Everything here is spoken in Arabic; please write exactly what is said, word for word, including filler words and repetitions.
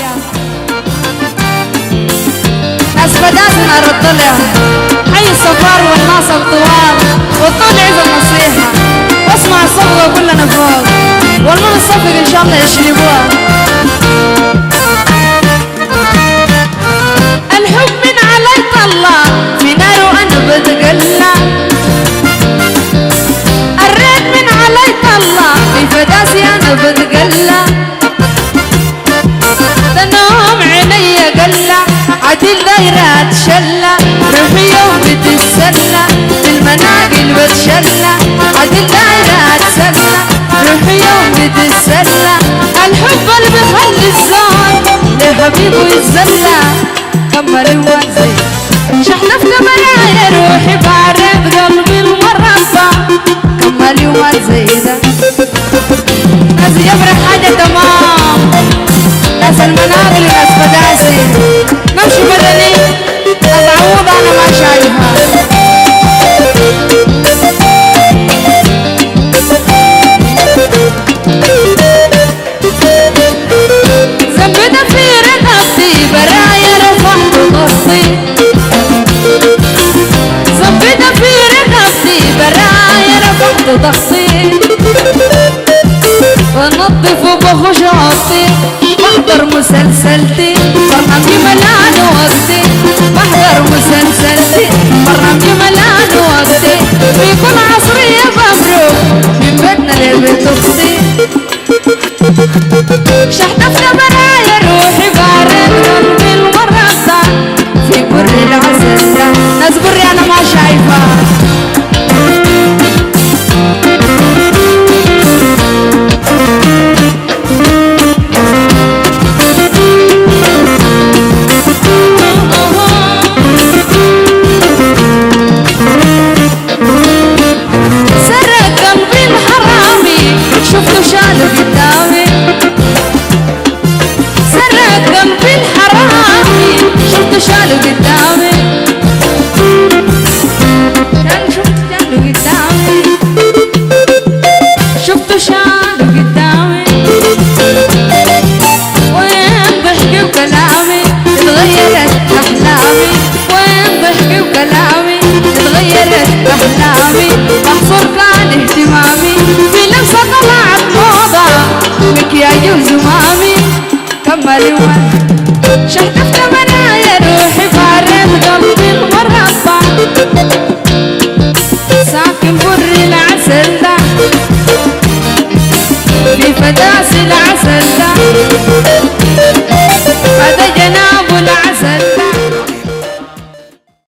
يا ناس بدازنا رد لها حي الصفار والناس الطوال وطول عيد النصيحة واسمع الصفقة كلنا فوق والله الصفق ان شاء الله يشربوها. الحب من علي طلع في نار وانا بتقلع الريت من علي طلع في فداسي انا بتقلع ده نوم عيني قلع عدل دايرة تشلع روحي يوم بتتسلى بالمناقل بتشلع عدل دايرة تسلع روحي يوم بتتسلى الحب اللي بيخلي الزول لحبيبه يتسلى كمل وزي شحلفت مرايا روحي بارد قلبي المربى كمل وزي ده ناس يفرح حاجة تمام ناس المناقل ناس بداسي نمشي بدني ناس عوض انا ما شايفها ذنبي ده في رقبتي برايا رفعت ضغطي ذنبي ده في رقبتي برايا رفعت ضغطي بنظف وبخش اوضتي بحضر مسلسلتي برنامجي ملان وقتي بحضر مسلسلتي برنامجي ملان وقتي في كل عصرية بمرق من بيتنا لبيت اختي شحتفنا برايا روحي بارد قلبي المرصة في بر العسل ده ناس بري انا ما شايفة كمل وزي شحت